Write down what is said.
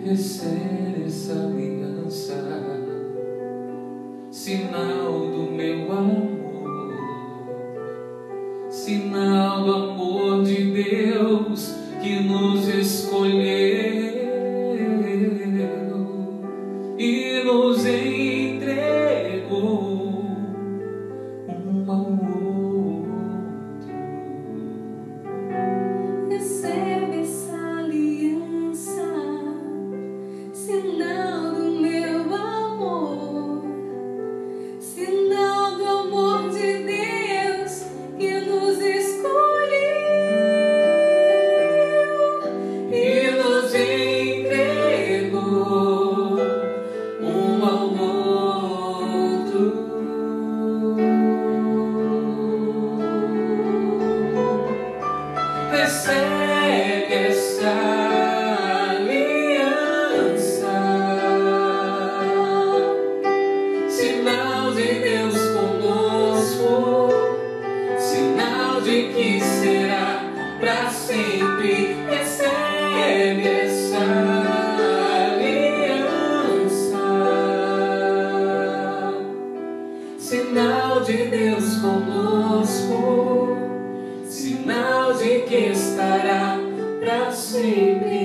recebe essa aliança, sinal do meu amor, sinal do amor de Deus que nos escolheu e nos entregou um ao outro. Recebe essa aliança, sinal do meu amor, sinal do amor de Deus que nos escolheu E nos entregou um ao outro. Recebe essa aliança, sinal de Deus conosco, sinal de que será para sempre. Recebe essa aliança, sinal de Deus conosco, sinal de que estará para sempre.